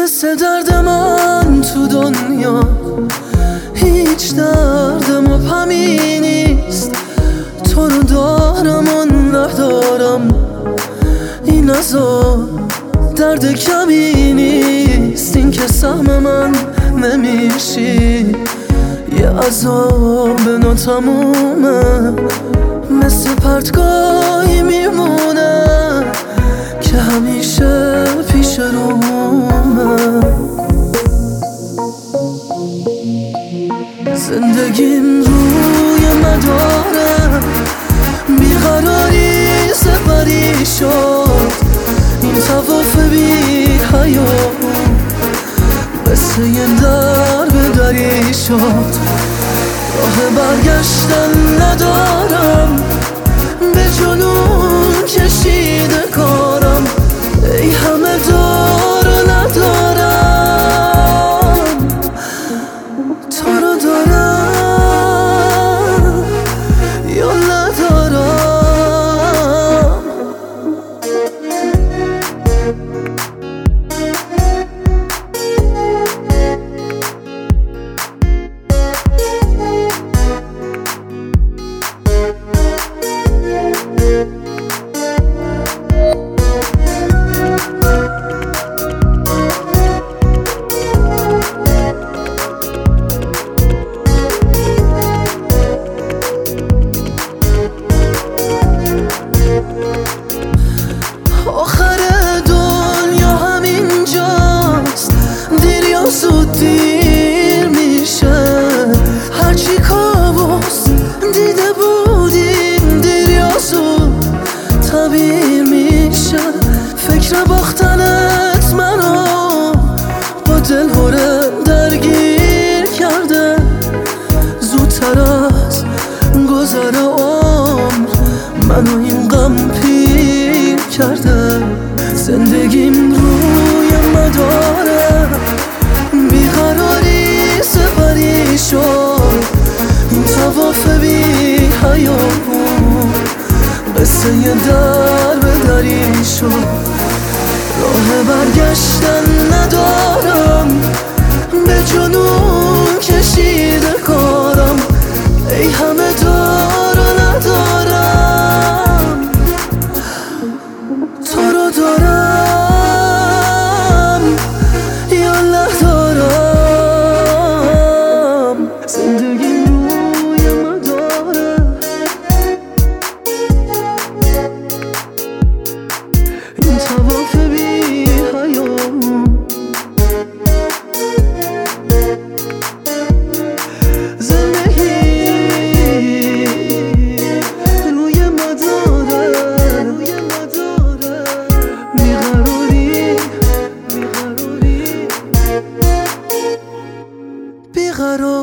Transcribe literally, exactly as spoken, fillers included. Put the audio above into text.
مثل درد من تو دنیا هیچ درد مبهمی نیست. تو رو دارم و ندارم، این عذاب درد کمی نیست. این که سهم من نمیشی یه عذاب ناتمومه، مثل پرتگاهی میمونه که همیشه پیش رومه. زندگیم روی مداره بیقراری سپری شد، این طواف بی حیات مثل یه درب دری شد. راه برگشتن ندارم، به جنون کشیده کارم، ای همه دار و ندارم. تو رو دارم یا ندارم. آخر دنیا همینجاست، دیر یا زود دیر میشه. هرچی کابوس دیده بودیم دیر یا زود تعبیر میشه. فکر باختنت منو با دل هره درگیر کرده، زودتر از گذر عمر منو این غم پیر کرده. زندگیم روی مداره بیقراری سپری شد، این طواف بی حیات قصه یه درب دری شد. راه برگشتن ندارم، به جنون کشیده کارم، ای همه دار و ندارم. تو رو دارم یا ندارم. زندگی روی مداره این طواف بی حیات، زندگی روی مداره بیقراری بیقراری بیقراری.